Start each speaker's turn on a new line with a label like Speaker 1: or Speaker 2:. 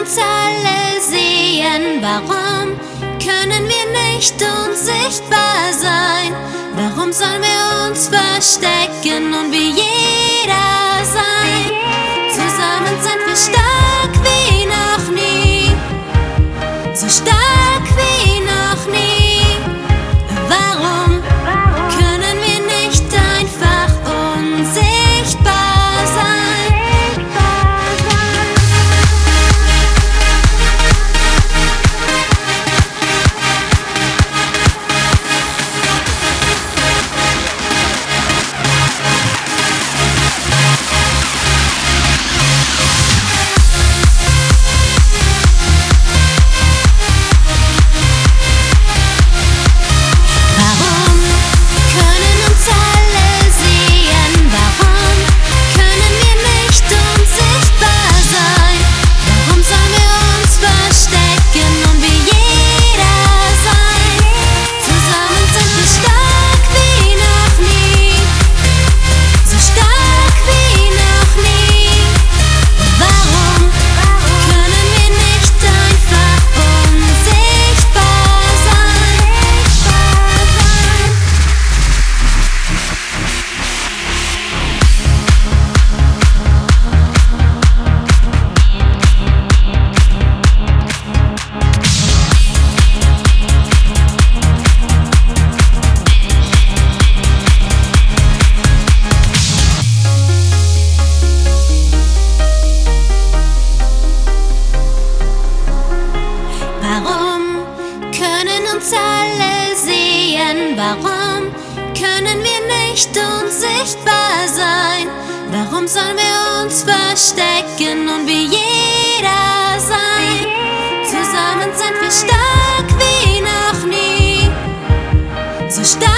Speaker 1: uns alle sehen. Warum können wir nicht unsichtbar sein? Warum sollen wir uns verstecken und wie jeder sein? Zusammen sind wir stark wie noch nie, so stark wie noch nie. Warum können wir nicht einfach unsichtbar sein? Uns alle sehen. Warum können wir nicht unsichtbar sein? Warum sollen wir uns verstecken und wie jeder sein? Zusammen sind wir stark wie noch nie, so stark